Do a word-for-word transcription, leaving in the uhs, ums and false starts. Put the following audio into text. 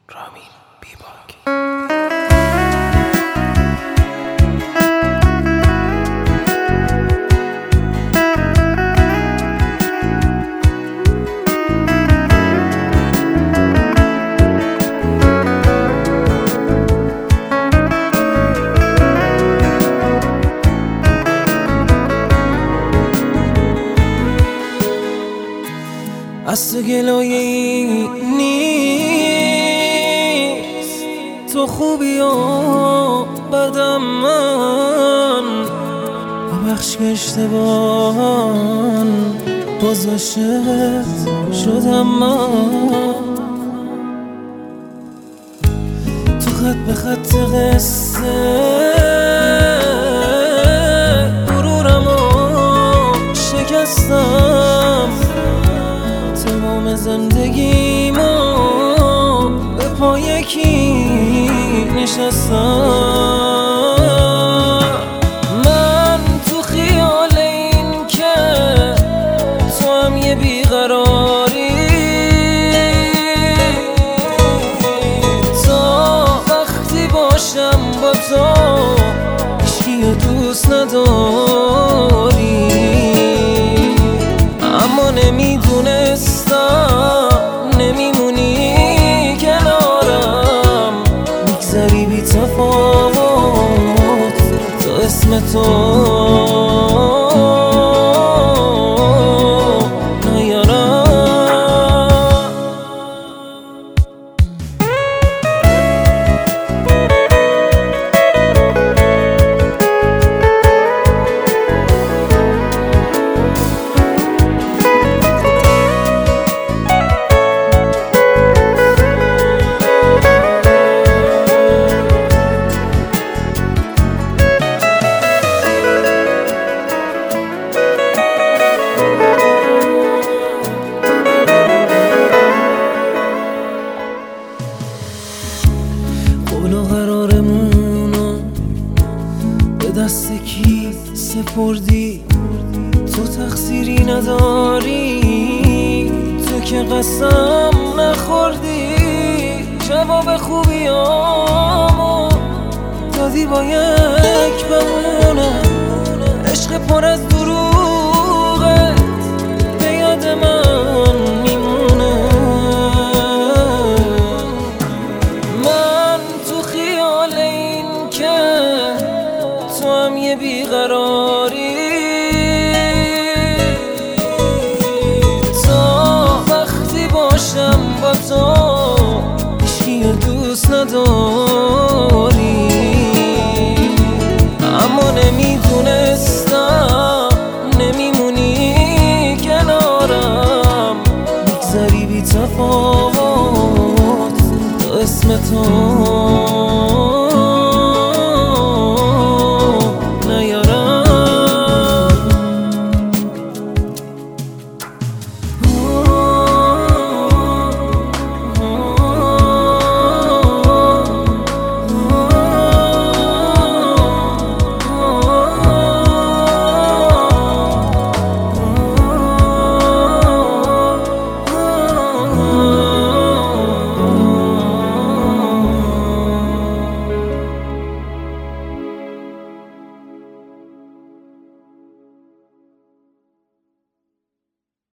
رامین بیباک. از تو گلایه‌ای نیست، تو خوبی و بدم من ببخش که اشتباهان باز عاشقت شدم من. تو خط به خط قصه غرورمو شکستم، تمام زندگیمو به پای کی نشستم. من تو خیال این که تو هم یه بیقراری، تا وقتی باشم با تو هیچکی رو دوست نداری، اما نمیدونستم نمیمونی کنارم، میگذری بی تفاوت تا اسم تو نیارم. قول و قرارمونو به دست کی سپردی؟ تو تقصیری نداری، تو که قسم نخوردی، جواب خوبیامو دادی با یک بمونه. عشق پر از دروغت به یاد من میمونه. تو هم یه بیقراری، تا وقتی باشم با تو هیچکی رو دوست نداری، اما نمیدونستم نمیمونی کنارم، میگذری بی تفاوت تا اسم تو